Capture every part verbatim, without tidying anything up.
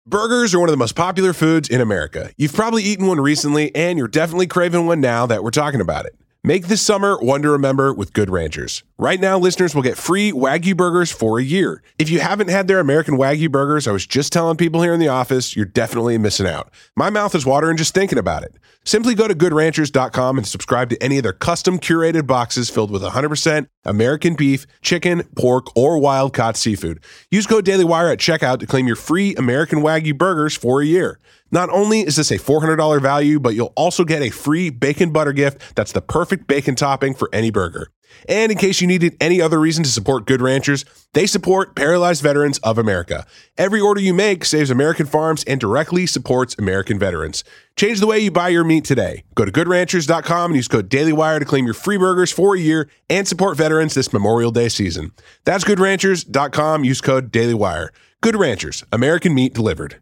Burgers are one of the most popular foods in America. You've probably eaten one recently, and you're definitely craving one now that we're talking about it. Make this summer one to remember with Good Ranchers. Right now, listeners will get free Wagyu burgers for a year. If you haven't had their American Wagyu burgers, I was just telling people here in the office, you're definitely missing out. My mouth is watering just thinking about it. Simply go to good ranchers dot com and subscribe to any of their custom curated boxes filled with one hundred percent American beef, chicken, pork, or wild-caught seafood. Use code DailyWire at checkout to claim your free American Wagyu burgers for a year. Not only is this a four hundred dollars value, but you'll also get a free bacon butter gift that's the perfect bacon topping for any burger. And in case you needed any other reason to support Good Ranchers, they support Paralyzed Veterans of America. Every order you make saves American farms and directly supports American veterans. Change the way you buy your meat today. Go to good ranchers dot com and use code DailyWire to claim your free burgers for a year and support veterans this Memorial Day season. That's good ranchers dot com. Use code DailyWire. Good Ranchers, American meat delivered.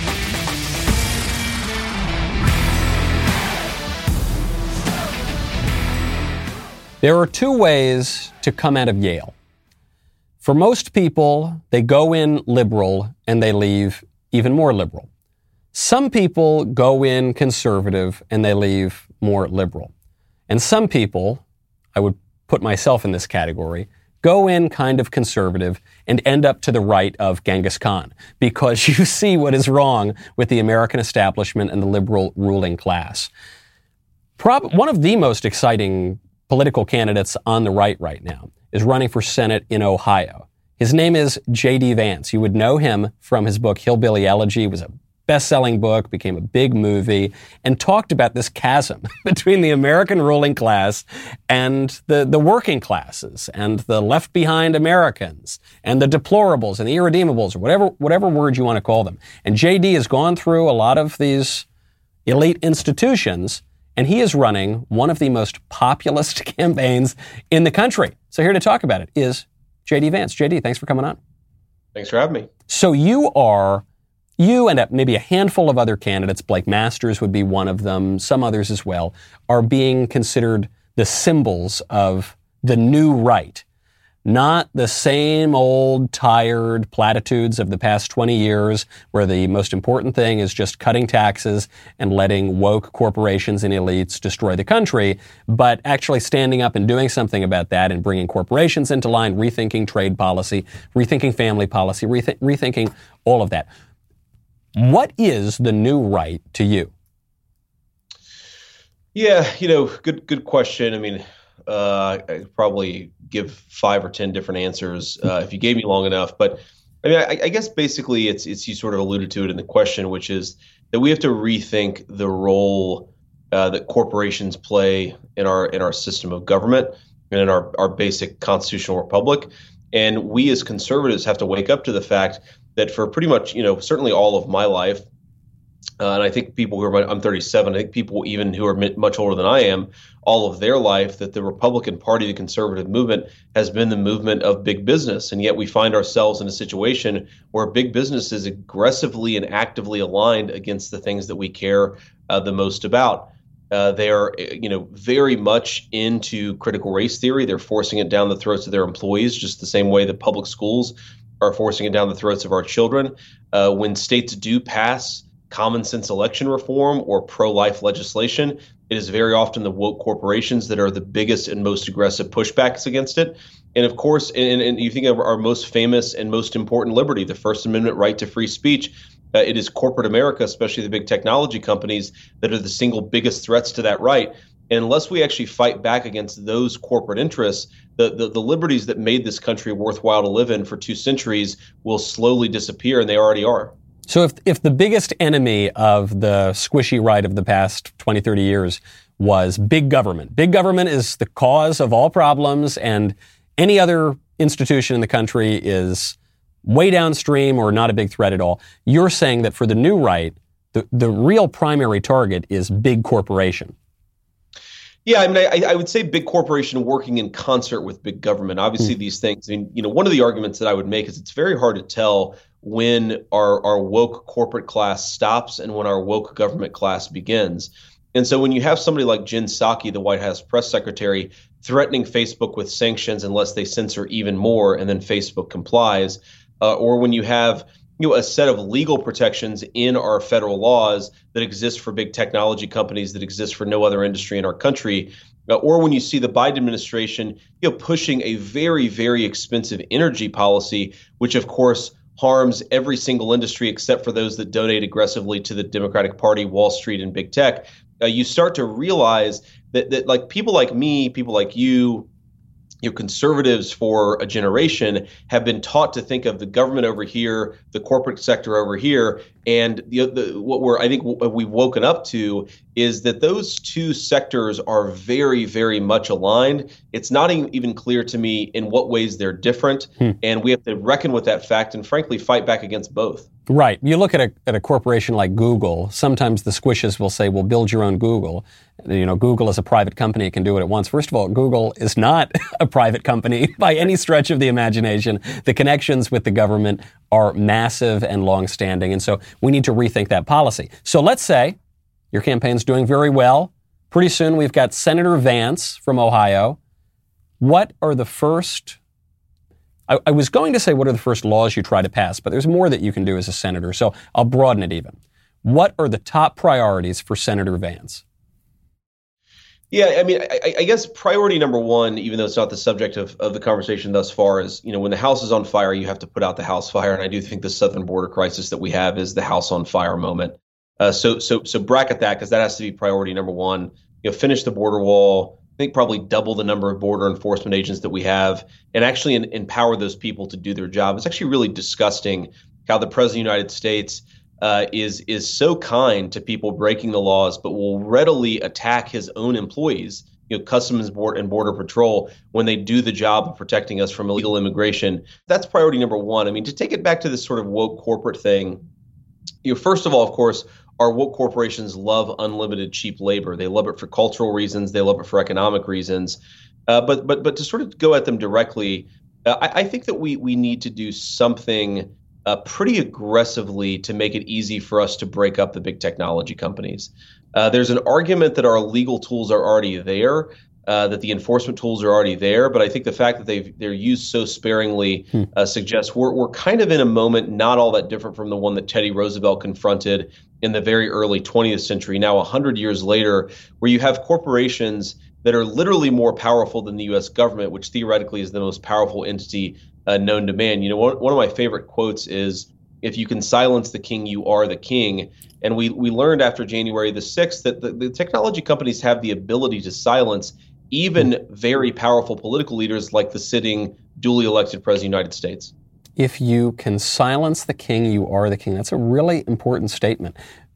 There are two ways to come out of Yale. For most people, they go in liberal and they leave even more liberal. Some people go in conservative and they leave more liberal. And some people, I would put myself in this category, go in kind of conservative and end up to the right of Genghis Khan because you see what is wrong with the American establishment and the liberal ruling class. Prob- one of the most exciting political candidates on the right right now is running for Senate in Ohio. His name is J D Vance. You would know him from his book Hillbilly Elegy. It was a best-selling book, became a big movie, and talked about this chasm between the American ruling class and the, the working classes and the left-behind Americans and the deplorables and the irredeemables or whatever, whatever word you want to call them. And J D has gone through a lot of these elite institutions, and he is running one of the most populist campaigns in the country. So here to talk about it is J D Vance. J D, thanks for coming on. Thanks for having me. So you are, you and maybe a handful of other candidates, Blake Masters would be one of them, some others as well, are being considered the symbols of the new right. Not the same old tired platitudes of the past twenty years where the most important thing is just cutting taxes and letting woke corporations and elites destroy the country, but actually standing up and doing something about that and bringing corporations into line, rethinking trade policy, rethinking family policy, reth- rethinking all of that. What is the new right to you? Yeah, you know, good good question. I mean, uh, I could probably give five or ten different answers uh, if you gave me long enough. But I mean, I, I guess basically it's it's you sort of alluded to it in the question, which is that we have to rethink the role uh, that corporations play in our in our system of government and in our, our basic constitutional republic. And we as conservatives have to wake up to the fact that for pretty much, you know, certainly all of my life, Uh, and I think people who are, I'm thirty-seven, I think people even who are much older than I am, all of their life, that the Republican Party, the conservative movement, has been the movement of big business. And yet we find ourselves in a situation where big business is aggressively and actively aligned against the things that we care uh, the most about. Uh, they are, you know, very much into critical race theory. They're forcing it down the throats of their employees, just the same way that public schools are forcing it down the throats of our children. Uh, when states do pass common sense election reform or pro-life legislation, it is very often the woke corporations that are the biggest and most aggressive pushbacks against it. And of course, and, and you think of our most famous and most important liberty, the First Amendment right to free speech, uh, it is corporate America, especially the big technology companies, that are the single biggest threats to that right. And unless we actually fight back against those corporate interests, the, the, the liberties that made this country worthwhile to live in for two centuries will slowly disappear, and they already are. So if if the biggest enemy of the squishy right of the past twenty, thirty years was big government, big government is the cause of all problems, and any other institution in the country is way downstream or not a big threat at all, you're saying that for the new right, the, the real primary target is big corporation. Yeah, I mean, I, I would say big corporation working in concert with big government. Obviously, mm. these things, I mean, you know, one of the arguments that I would make is it's very hard to tell when our, our woke corporate class stops and when our woke government class begins. And so when you have somebody like Jen Psaki, the White House press secretary, threatening Facebook with sanctions unless they censor even more, and then Facebook complies, uh, or when you have you know, a set of legal protections in our federal laws that exist for big technology companies, that exist for no other industry in our country. Uh, or when you see the Biden administration, you know, pushing a very, very expensive energy policy, which of course harms every single industry except for those that donate aggressively to the Democratic Party, Wall Street, and big tech, uh, you start to realize that, that like people like me, people like you, you know, conservatives for a generation have been taught to think of the government over here, the corporate sector over here, and the, the, what we're I think what we've woken up to is that those two sectors are very, very much aligned. It's not even clear to me in what ways they're different, hmm. and we have to reckon with that fact and frankly fight back against both. Right. You look at a at a corporation like Google, sometimes the squishes will say, well, build your own Google. You know, Google is a private company, it can do it at once. First of all, Google is not a private company by any stretch of the imagination. The connections with the government are massive and longstanding, and so we need to rethink that policy. So let's say your campaign's doing very well. Pretty soon we've got Senator Vance from Ohio. What are the first I, I was going to say, what are the first laws you try to pass? But there's more that you can do as a senator, so I'll broaden it even. What are the top priorities for Senator Vance? Yeah, I mean, I, I guess priority number one, even though it's not the subject of, of the conversation thus far, is, you know, when the house is on fire, you have to put out the house fire. And I do think the southern border crisis that we have is the house on fire moment. Uh, so, so, so bracket that, because that has to be priority number one. You know, finish the border wall. I think probably double the number of border enforcement agents that we have, and actually in, empower those people to do their job. It's actually really disgusting how the President of the United States uh, is is so kind to people breaking the laws, but will readily attack his own employees, you know, Customs Board and Border Patrol, when they do the job of protecting us from illegal immigration. That's priority number one. I mean, to take it back to this sort of woke corporate thing, you know, first of all, of course, our woke corporations love unlimited cheap labor. They love it for cultural reasons. They love it for economic reasons. Uh, but but but to sort of go at them directly, uh, I, I think that we we need to do something uh, pretty aggressively to make it easy for us to break up the big technology companies. Uh, there's an argument that our legal tools are already there, uh, that the enforcement tools are already there. But I think the fact that they've they're used so sparingly hmm. uh, suggests we're we're kind of in a moment not all that different from the one that Teddy Roosevelt confronted in the very early twentieth century, now one hundred years later, where you have corporations that are literally more powerful than the U S government, which theoretically is the most powerful entity uh, known to man. You know, one, one of my favorite quotes is, if you can silence the king, you are the king. And we we learned after January the sixth that the, the technology companies have the ability to silence even very powerful political leaders like the sitting duly elected President of the United States. If you can silence the king, you are the king. That's a really important statement.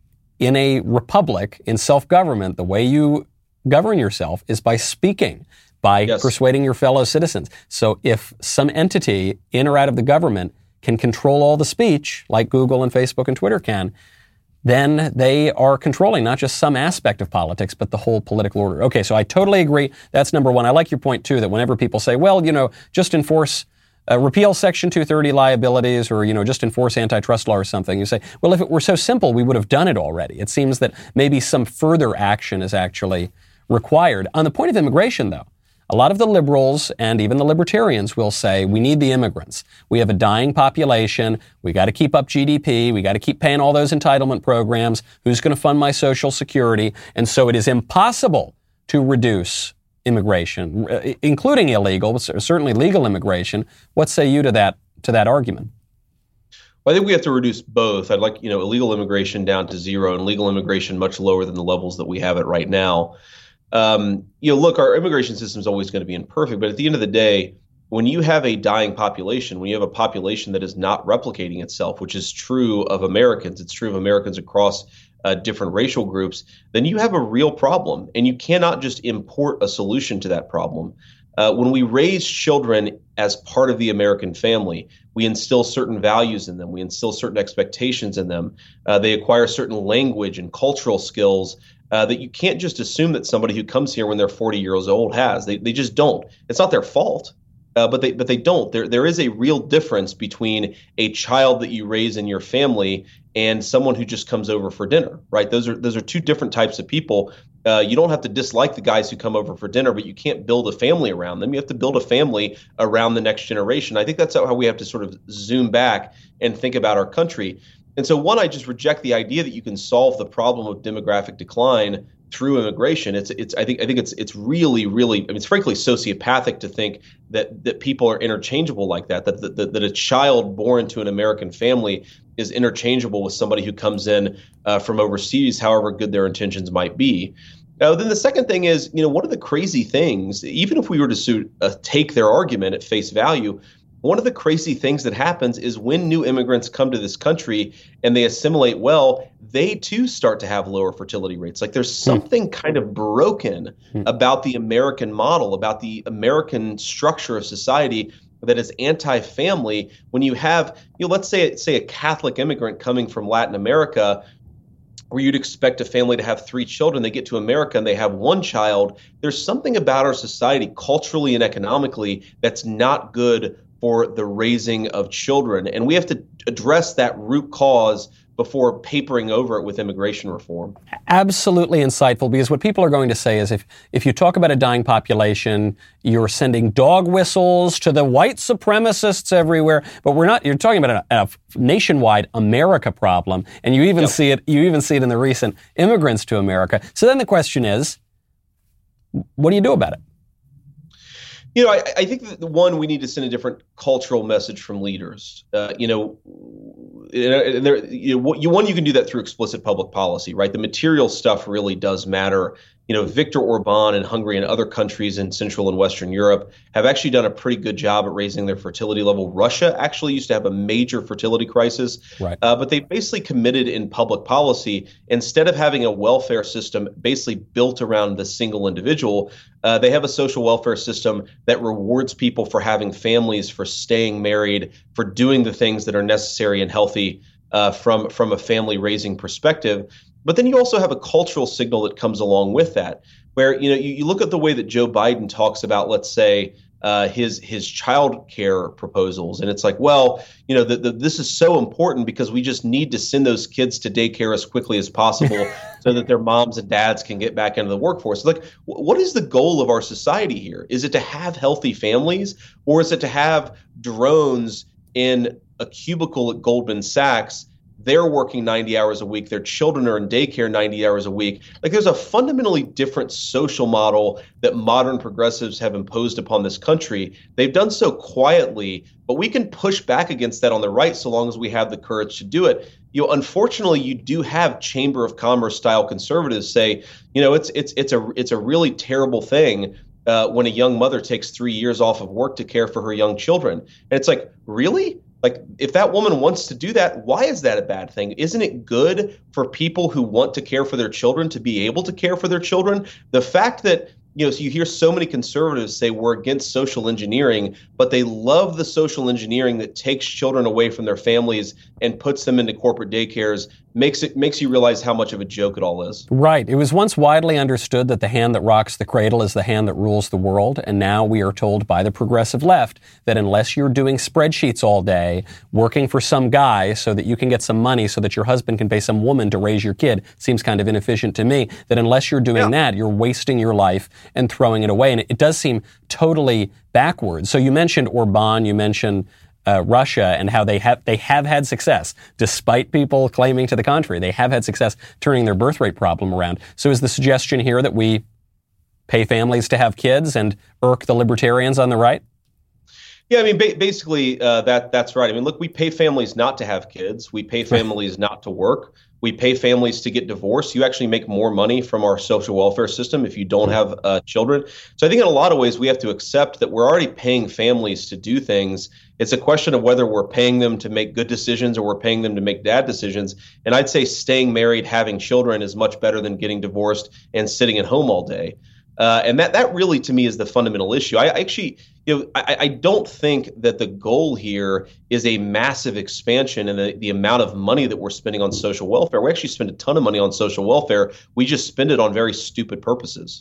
In a republic, in self-government, the way you govern yourself is by speaking, by yes. persuading your fellow citizens. So if some entity in or out of the government can control all the speech, like Google and Facebook and Twitter can, then they are controlling not just some aspect of politics, but the whole political order. Okay, so I totally agree. That's number one. I like your point, too, that whenever people say, well, you know, just enforce Uh, repeal Section two thirty liabilities, or, you know, just enforce antitrust law or something. You say, well, if it were so simple, we would have done it already. It seems that maybe some further action is actually required. On the point of immigration, though, a lot of the liberals and even the libertarians will say, we need the immigrants. We have a dying population. We got to keep up G D P. We got to keep paying all those entitlement programs. Who's going to fund my Social Security? And so it is impossible to reduce immigration, including illegal, but certainly legal immigration. What say you to that to that argument? Well, I think we have to reduce both. I'd like, you know, illegal immigration down to zero and legal immigration much lower than the levels that we have it right now. Um, you know, look, our immigration system is always going to be imperfect, but at the end of the day, when you have a dying population, when you have a population that is not replicating itself, which is true of Americans, it's true of Americans across Uh, different racial groups, then you have a real problem, and you cannot just import a solution to that problem. Uh, when we raise children as part of the American family, we instill certain values in them. We instill certain expectations in them. Uh, they acquire certain language and cultural skills uh, that you can't just assume that somebody who comes here when they're forty years old has. They they just don't. It's not their fault. Uh, but they but they don't. There there is a real difference between a child that you raise in your family and someone who just comes over for dinner, right? Those are those are two different types of people. Uh, you don't have to dislike the guys who come over for dinner, but you can't build a family around them. You have to build a family around the next generation. I think that's how we have to sort of zoom back and think about our country. And so, one, I just reject the idea that you can solve the problem of demographic decline through immigration. It's it's I think I think it's it's really really I mean, it's frankly sociopathic to think that that people are interchangeable like that. That that, that a child born to an American family is interchangeable with somebody who comes in uh, from overseas, however good their intentions might be. Now, then the second thing is, you know, one of the crazy things, even if we were to suit, uh, take their argument at face value, one of the crazy things that happens is when new immigrants come to this country and they assimilate well, they too start to have lower fertility rates. Like there's something kind of broken about the American model, about the American structure of society that is anti-family. When you have, you know, let's say, say a Catholic immigrant coming from Latin America, where you'd expect a family to have three children, they get to America and they have one child. There's something about our society culturally and economically that's not good for the raising of children. And we have to address that root cause before papering over it with immigration reform. Absolutely insightful, because what people are going to say is if, if you talk about a dying population, you're sending dog whistles to the white supremacists everywhere. But we're not, you're talking about a, a nationwide America problem. And you even yep. see it, you even see it in the recent immigrants to America. So then the question is, what do you do about it? You know, I, I think that the one, we need to send a different cultural message from leaders. Uh, you know, and there, you know, you, one, you can do that through explicit public policy, right? The material stuff really does matter. You know, Viktor Orban in Hungary and other countries in Central and Western Europe have actually done a pretty good job at raising their fertility level. Russia actually used to have a major fertility crisis, right. uh, but they basically committed in public policy, instead of having a welfare system basically built around the single individual, uh, they have a social welfare system that rewards people for having families, for staying married, for doing the things that are necessary and healthy uh, from, from a family raising perspective. But then you also have a cultural signal that comes along with that, where, you know, you, you look at the way that Joe Biden talks about, let's say, uh, his his child care proposals. And it's like, well, you know, the, the, this is so important because we just need to send those kids to daycare as quickly as possible so that their moms and dads can get back into the workforce. Like, what is the goal of our society here? Is it to have healthy families, or is it to have drones in a cubicle at Goldman Sachs? They're working ninety hours a week. Their children are in daycare ninety hours a week. Like, there's a fundamentally different social model that modern progressives have imposed upon this country. They've done so quietly, but we can push back against that on the right so long as we have the courage to do it. You know, unfortunately, you do have Chamber of Commerce style conservatives say, you know, it's it's it's a it's a really terrible thing uh, when a young mother takes three years off of work to care for her young children. And it's like, really? Like, if that woman wants to do that, why is that a bad thing? Isn't it good for people who want to care for their children to be able to care for their children? The fact that, you know, so you hear so many conservatives say we're against social engineering, but they love the social engineering that takes children away from their families and puts them into corporate daycares, makes it makes you realize how much of a joke it all is. Right. It was once widely understood that the hand that rocks the cradle is the hand that rules the world. And now we are told by the progressive left that unless you're doing spreadsheets all day, working for some guy so that you can get some money so that your husband can pay some woman to raise your kid, seems kind of inefficient to me, that unless you're doing yeah. that, you're wasting your life and throwing it away. And it, it does seem totally backwards. So you mentioned Orban, you mentioned Uh, Russia, and how they have they have had success, despite people claiming to the contrary. They have had success turning their birth rate problem around. So is the suggestion here that we pay families to have kids and irk the libertarians on the right? Yeah, I mean, ba- basically, uh, that that's right. I mean, look, we pay families not to have kids. We pay families not to work. We pay families to get divorced. You actually make more money from our social welfare system if you don't have uh, children. So I think in a lot of ways we have to accept that we're already paying families to do things. It's a question of whether we're paying them to make good decisions or we're paying them to make bad decisions. And I'd say staying married, having children is much better than getting divorced and sitting at home all day. Uh, and that that really, to me, is the fundamental issue. I, I actually, you know, I, I don't think that the goal here is a massive expansion in the, the amount of money that we're spending on social welfare. We actually spend a ton of money on social welfare. We just spend it on very stupid purposes. Hmm.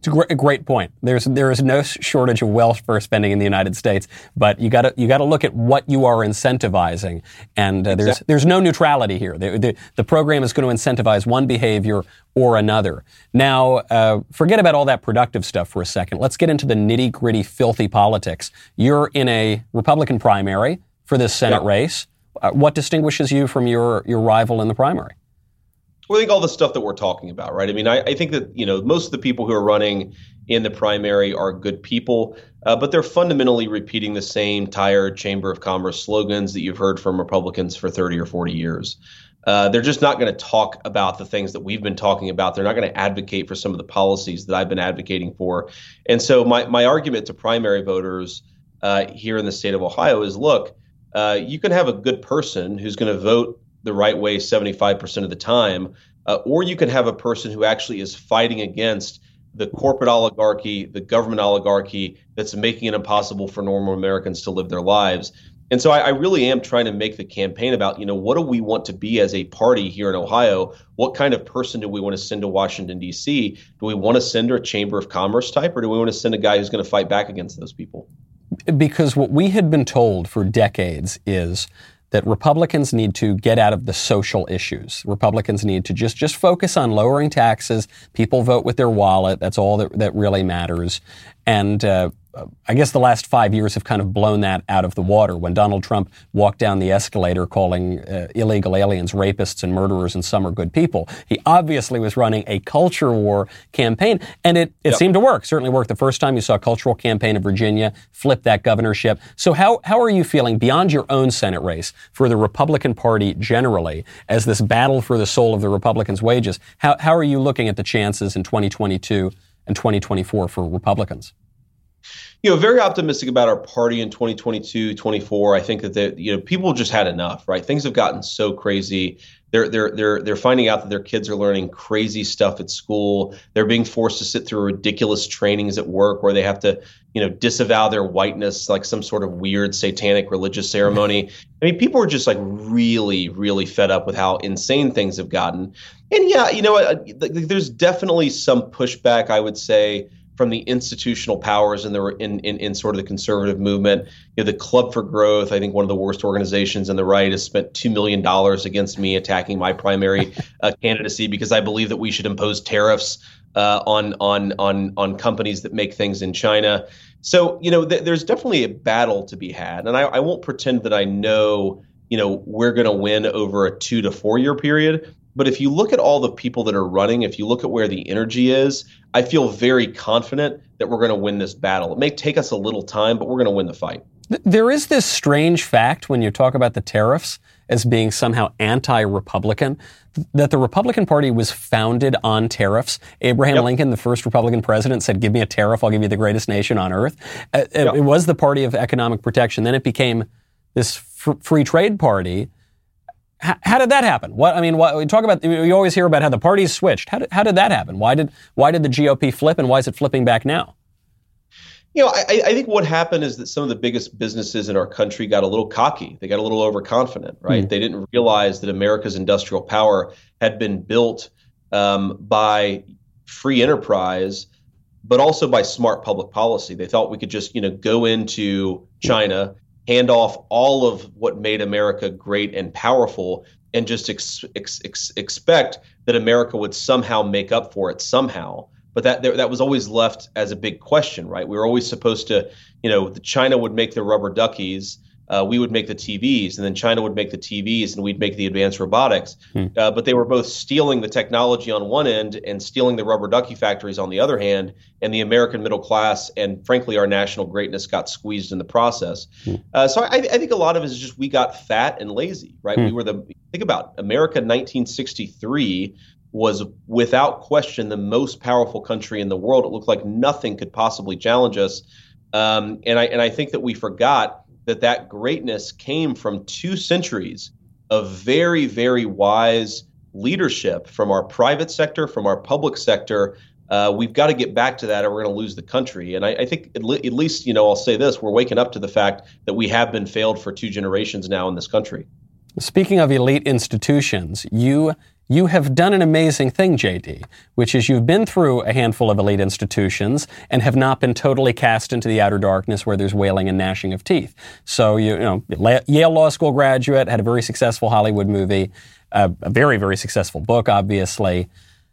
It's a great, a great point. There's there is no shortage of welfare spending in the United States, but you got to you got to look at what you are incentivizing, and uh, there's exactly. there's no neutrality here. The, the, the program is going to incentivize one behavior or another. Now, uh, forget about all that productive stuff for a second. Let's get into the nitty gritty, filthy politics. You're in a Republican primary for this Senate yeah. race. Uh, what distinguishes you from your your rival in the primary? Well, I think all the stuff that we're talking about, right? I mean, I, I think that, you know, most of the people who are running in the primary are good people, uh, but they're fundamentally repeating the same tired Chamber of Commerce slogans that you've heard from Republicans for thirty or forty years. Uh, they're just not going to talk about the things that we've been talking about. They're not going to advocate for some of the policies that I've been advocating for. And so my, my argument to primary voters uh, here in the state of Ohio is, look, uh, you can have a good person who's going to vote the right way seventy-five percent of the time, uh, or you can have a person who actually is fighting against the corporate oligarchy, the government oligarchy that's making it impossible for normal Americans to live their lives. And so I, I really am trying to make the campaign about, you know, what do we want to be as a party here in Ohio? What kind of person do we want to send to Washington, D C? Do we want to send a Chamber of Commerce type, or do we want to send a guy who's going to fight back against those people? Because what we had been told for decades is that Republicans need to get out of the social issues. Republicans need to just, just focus on lowering taxes. People vote with their wallet. That's all that, that really matters. And uh, I guess the last five years have kind of blown that out of the water. When Donald Trump walked down the escalator calling uh, illegal aliens rapists and murderers and some are good people, he obviously was running a culture war campaign. And it, it yep. seemed to work. Certainly worked the first time you saw a cultural campaign in Virginia, flip that governorship. So how, how are you feeling beyond your own Senate race for the Republican Party generally as this battle for the soul of the Republicans' wages? How, how are you looking at the chances in twenty twenty-two and twenty twenty-four for Republicans? You know, very optimistic about our party in twenty twenty-two, twenty-four. I think that the, you know, people just had enough, right? Things have gotten so crazy. They're they're they're they're finding out that their kids are learning crazy stuff at school. They're being forced to sit through ridiculous trainings at work where they have to, you know, disavow their whiteness like some sort of weird satanic religious ceremony. I mean, people are just like really, really fed up with how insane things have gotten. And yeah, you know, uh, there's definitely some pushback, I would say, from the institutional powers in the in, in in sort of the conservative movement. You know, the Club for Growth, I think one of the worst organizations on the right, has spent two million dollars against me attacking my primary uh, candidacy because I believe that we should impose tariffs uh, on on on on companies that make things in China. So, you know, th- there's definitely a battle to be had, and I, I won't pretend that I know, you know, we're going to win over a two to four year period. But if you look at all the people that are running, if you look at where the energy is, I feel very confident that we're going to win this battle. It may take us a little time, but we're going to win the fight. There is this strange fact when you talk about the tariffs as being somehow anti-Republican, that the Republican Party was founded on tariffs. Abraham yep. Lincoln, the first Republican president, said, give me a tariff, I'll give you the greatest nation on earth. It, yep. it was the party of economic protection. Then it became this fr- free trade party. How did that happen? What I mean, what, we talk about. You always hear about how the parties switched. How did how did that happen? Why did why did the G O P flip, and why is it flipping back now? You know, I, I think what happened is that some of the biggest businesses in our country got a little cocky. They got a little overconfident, right? Mm. They didn't realize that America's industrial power had been built um, by free enterprise, but also by smart public policy. They thought we could just, you know, go into China, hand off all of what made America great and powerful, and just ex- ex- ex- expect that America would somehow make up for it somehow. But that that was always left as a big question, right? We were always supposed to, you know, China would make the rubber duckies, uh, we would make the T Vs, and then China would make the T Vs, and we'd make the advanced robotics. Hmm. Uh, but they were both stealing the technology on one end and stealing the rubber ducky factories on the other hand, and the American middle class and, frankly, our national greatness got squeezed in the process. Hmm. Uh, so I, I think a lot of it is just we got fat and lazy, right? Hmm. We were the think about America in nineteen sixty-three was without question the most powerful country in the world. It looked like nothing could possibly challenge us, um, and I and I think that we forgot that that greatness came from two centuries of very, very wise leadership from our private sector, from our public sector. Uh, we've got to get back to that or we're going to lose the country. And I, I think at, le- at least, you know, I'll say this, we're waking up to the fact that we have been failed for two generations now in this country. Speaking of elite institutions, you you have done an amazing thing, J D, which is you've been through a handful of elite institutions and have not been totally cast into the outer darkness where there's wailing and gnashing of teeth. So, you, you know, Yale Law School graduate, had a very successful Hollywood movie, uh, a very, very successful book, obviously.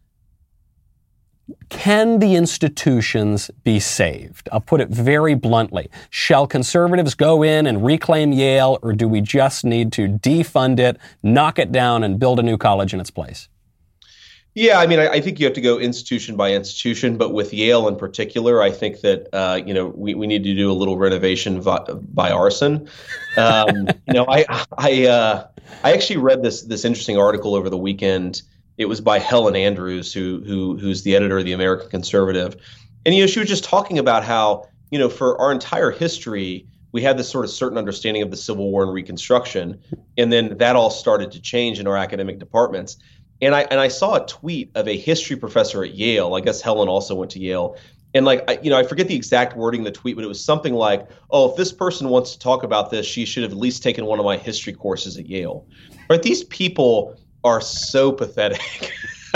Can the institutions be saved? I'll put it very bluntly. Shall conservatives go in and reclaim Yale, or do we just need to defund it, knock it down, and build a new college in its place? Yeah, I mean, I, I think you have to go institution by institution, but with Yale in particular, I think that uh, you know we, we need to do a little renovation vi- by arson. Um, you know, I I uh, I actually read this this interesting article over the weekend. It was by Helen Andrews, who who who's the editor of the American Conservative, and you know she was just talking about how you know for our entire history we had this sort of certain understanding of the Civil War and Reconstruction, and then that all started to change in our academic departments. And I and I saw a tweet of a history professor at Yale. I guess Helen also went to Yale. And like, I, you know, I forget the exact wording of the tweet, but it was something like, oh, if this person wants to talk about this, she should have at least taken one of my history courses at Yale. Right? These people are so pathetic.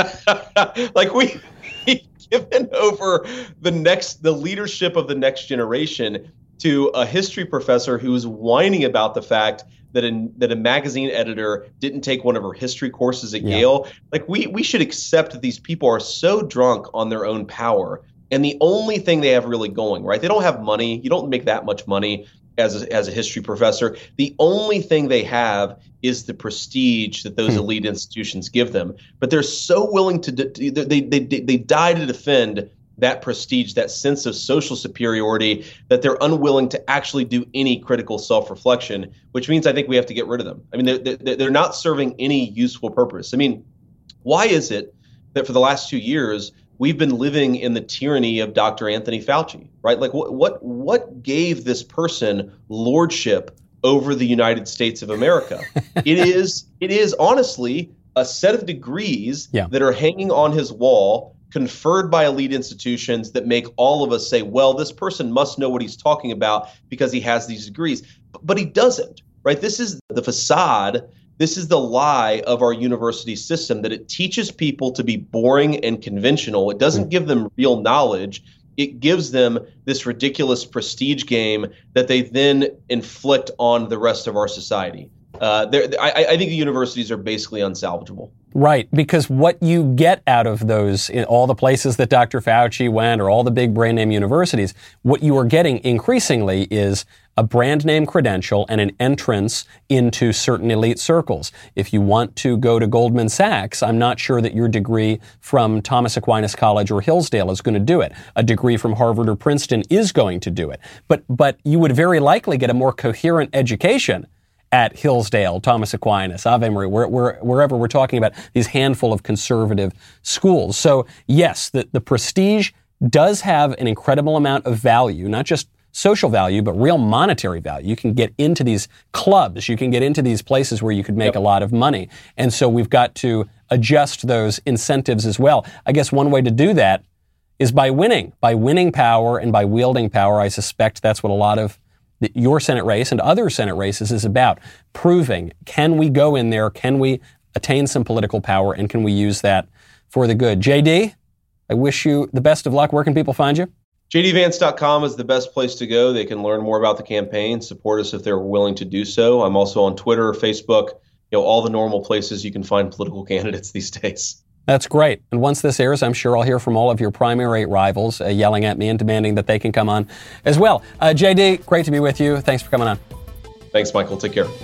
Like we, we've given over the next, the leadership of the next generation to a history professor who's whining about the fact that a, that a magazine editor didn't take one of her history courses at yeah. Yale. Like we we should accept that these people are so drunk on their own power. And the only thing they have really going, right? They don't have money. You don't make that much money as a, as a history professor. The only thing they have is the prestige that those hmm. elite institutions give them. But they're so willing to, de- they, they, they, they die to defend that prestige, that sense of social superiority, that they're unwilling to actually do any critical self-reflection, which means I think we have to get rid of them. I mean, they're, they're not serving any useful purpose. I mean, why is it that for the last two years, we've been living in the tyranny of Doctor Anthony Fauci, right? Like what what what gave this person lordship over the United States of America? it is it is honestly a set of degrees yeah. that are hanging on his wall, conferred by elite institutions that make all of us say, well, this person must know what he's talking about because he has these degrees. But he doesn't, right? This is the facade. This is the lie of our university system, that it teaches people to be boring and conventional. It doesn't give them real knowledge. It gives them this ridiculous prestige game that they then inflict on the rest of our society. Uh, I, I think the universities are basically unsalvageable. Right, because what you get out of those, in all the places that Doctor Fauci went, or all the big brand name universities, what you are getting increasingly is a brand name credential and an entrance into certain elite circles. If you want to go to Goldman Sachs, I'm not sure that your degree from Thomas Aquinas College or Hillsdale is going to do it. A degree from Harvard or Princeton is going to do it. But, but you would very likely get a more coherent education at Hillsdale, Thomas Aquinas, Ave Maria, where, where, wherever we're talking about these handful of conservative schools. So yes, the, the prestige does have an incredible amount of value, not just social value, but real monetary value. You can get into these clubs. You can get into these places where you could make yep. a lot of money. And so we've got to adjust those incentives as well. I guess one way to do that is by winning, by winning power and by wielding power. I suspect that's what a lot of your Senate race and other Senate races is about, proving, can we go in there, can we attain some political power, and can we use that for the good? J D, I wish you the best of luck. Where can people find you? J D Vance dot com is the best place to go. They can learn more about the campaign, support us if they're willing to do so. I'm also on Twitter, Facebook, you know, all the normal places you can find political candidates these days. That's great. And once this airs, I'm sure I'll hear from all of your primary rivals uh, yelling at me and demanding that they can come on as well. Uh, J D, great to be with you. Thanks for coming on. Thanks, Michael. Take care.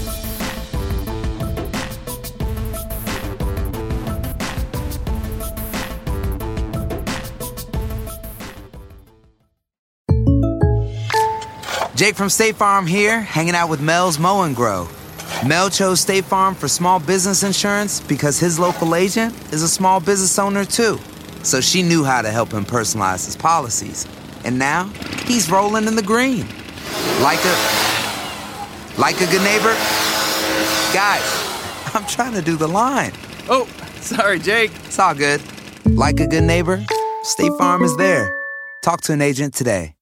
Jake from State Farm here, hanging out with Mel's Mow and Grow. Mel chose State Farm for small business insurance because his local agent is a small business owner too. So she knew how to help him personalize his policies. And now he's rolling in the green. Like a, like a good neighbor. Guys, I'm trying to do the line. Oh, sorry, Jake. It's all good. Like a good neighbor, State Farm is there. Talk to an agent today.